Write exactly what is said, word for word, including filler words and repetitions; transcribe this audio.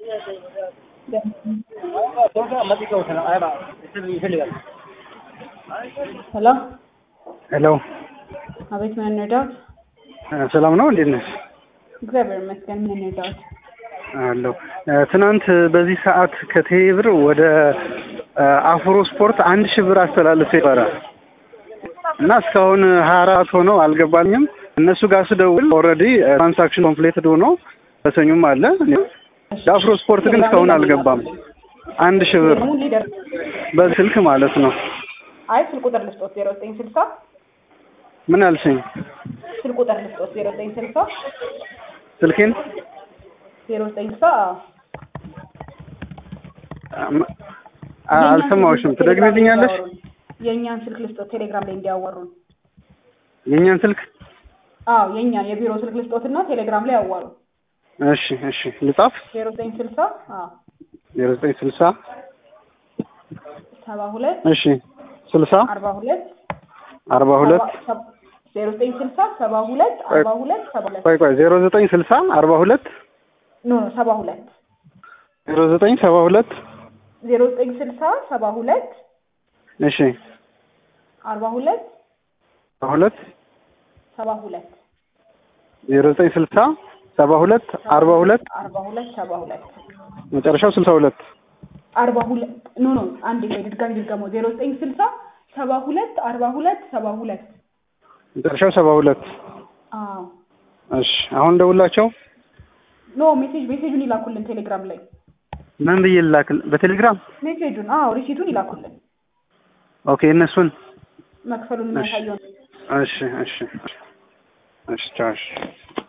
Hello? Hello. አቤት ምን እንርዳዎት? ሰላም ነው እንዴት ነሽ? እግዚአብሔር ይመስገን ምን እንርዳዎት? አሎ ትናንት በዚህ ሰዓት ከቴብር ወደ አፍሮ ስፖርት አንድ ሺህ ብር አስተላልፌ ይባላል እና እስካሁን ሀያ አራት ሆኖ አልገባኝም። እነሱ ጋር ስደውል ኦልሬዲ ትራንዛክሽን ኮምፕሊትድ ሆኖ በሰኞም አለ። አፍሮ ስፖርት ግን እስካሁን አልገባም። አንድ ሺህ ብር በስልክ ማለት ነው። አይ ስልክ ቁጥር ልስጦት ዜሮ ዘጠኝ ስልሳ ምን አልሽኝ? ስልክ ቁጥር ልስጦት ዜሮ ዘጠኝ ስልሳ ስልኬን ዜሮ ዘጠኝ ስልሳ አልሰማሁሽም። ትደግሚልኛለሽ? የኛን ስልክ ልስጦት ቴሌግራም ላይ እንዲያወሩን። የኛን ስልክ? አዎ የኛን የቢሮ ስልክ ልስጦትና ቴሌግራም ላይ ያዋሩ። እሺ እሺ ልጻፍ። ዜሮ ዘጠኝ ስልሳ አዎ ዜሮ ዘጠኝ ስልሳ ሰባ ሁለት እሺ ስልሳ አርባ ሁለት አርባ ሁለት ዜሮ ዘጠኝ ስልሳ ሰባ ሁለት አርባ ሁለት ሰባ ሁለት ቆይ ቆይ ዜሮ ዘጠኝ ስልሳ አርባ ሁለት ኖ ሰባ ሁለት ዜሮ ዘጠኝ ሰባ ሁለት ዜሮ ዘጠኝ ስልሳ ሰባ ሁለት እሺ አርባ ሁለት ሰባ ሁለት ሰባ ሁለት ዜሮ ዘጠኝ ስልሳ ሰባ ሁለት አርባ ሁለት አርባ ሁለት ሰባ ሁለት መጨረሻው ስልሳ ሁለት አርባ ሁለት ኖ ኖ አንድ ላይ ድጋሚ ድጋሚ ዜሮ ዘጠኝ ስልሳ ሰባ ሁለት አርባ ሁለት ሰባ ሁለት መጨረሻው ሰባ ሁለት አዎ እሺ አሁን ደውላቸው። ኖ ሜሴጅ ሜሴጁን ይላኩልን ቴሌግራም ላይ። ምን ብዬ ልላክል? በቴሌግራም ሜሴጁን አዎ ሪሲቱን ይላኩልን። ኦኬ እነሱን መክፈሉን የሚያሳየው። እሺ እሺ እሺ ቻው።